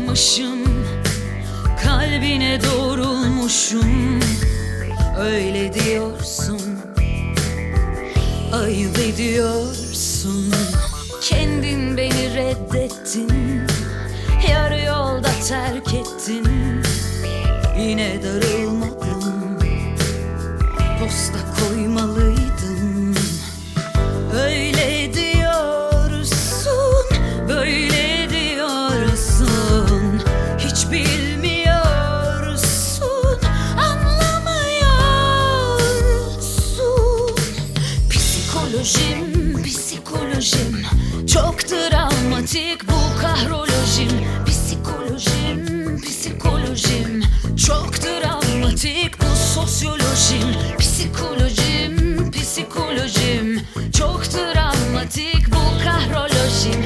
alışmışım, kalbine doğrulmuşum. Öyle diyorsun, ayıp ediyorsun. Kendin beni reddettin, yarı yolda terk ettin. Yine darılmadım, posta koymalıydım. Öyle diyorsun, böyle diyorsun. Hiç bilmiyorsun, anlamıyorsun. Psikolojim çok travmatik, bu kahrolojim. Psikolojim çok travmatik, bu sosyolojim. Psikolojim çok travmatik, bu kahrolojim.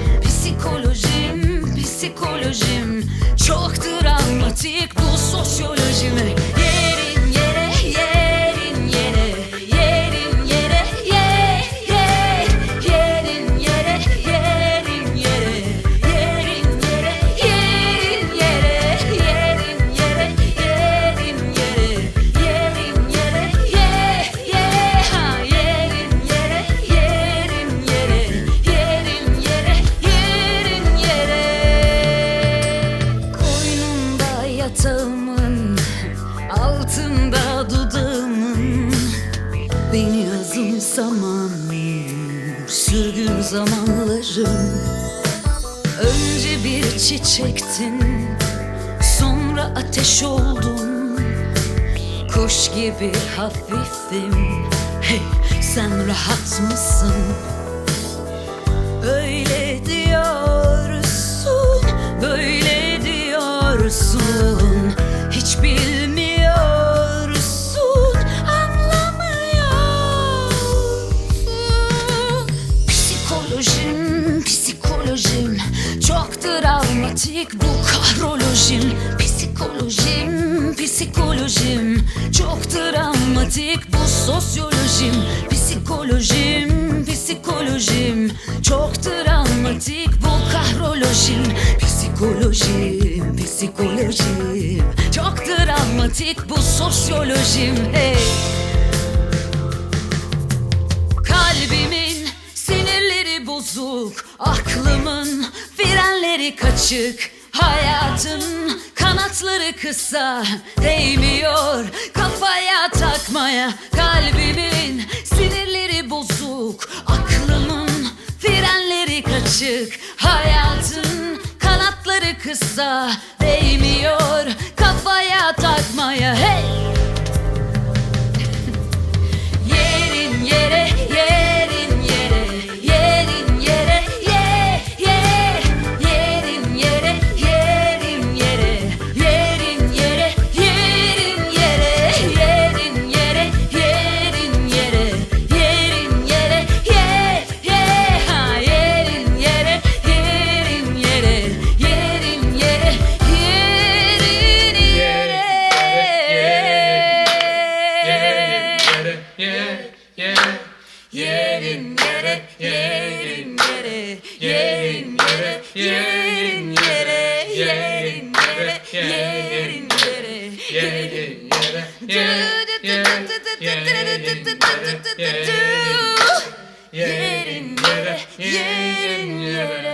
Psikolojim çok travmatik, bu sosyolojim. Yerin yere, yerin yere, yerin yere, yerin yere, yerin yere, yerin yere, yerin yere, yerin yere, yerin yere, yerin yere, ha yerin yere, yerin yere, yerin yere, yerin yere. Koynumda yatağımın, altında dudağımın. Beni azımsaman, sürgün zamanlarım. Önce bir çiçektin, sonra ateş oldun. Kuş gibi hafifim, hey sen rahat mısın? Öyle diyorsun, böyle diyorsun. Hiç bilmiyorsun, anlamıyorsun. Psikolojim çok travmatik, bu kahrolojim. Psikolojim çok travmatik, bu sosyolojim. Psikolojim çok travmatik, bu kahrolojim. Psikolojim çok travmatik, bu sosyolojim. Hey. Kalbimin sinirleri bozuk, aklımın frenleri kaçık. Hayatın kanatları kısa, değmiyor kafaya takmaya. Kalbimin sinirleri bozuk, aklımın frenleri kaçık. Hayatın kanatları kısa, değmiyor kafaya takmaya. Hey! Yerin yere, yerin yere, yerin yere, yerin yere, yerin yere, yerin yere, yerin yere, yerin yere, yerin yere, yerin yere, ha yerin yere, yerin yere, yerin yere, yerin yere. Yerin yere, yerin yere, yerin yere, yerin yere, yerin yere, yerin yere, yerin yere, yerin yere, yerin yere.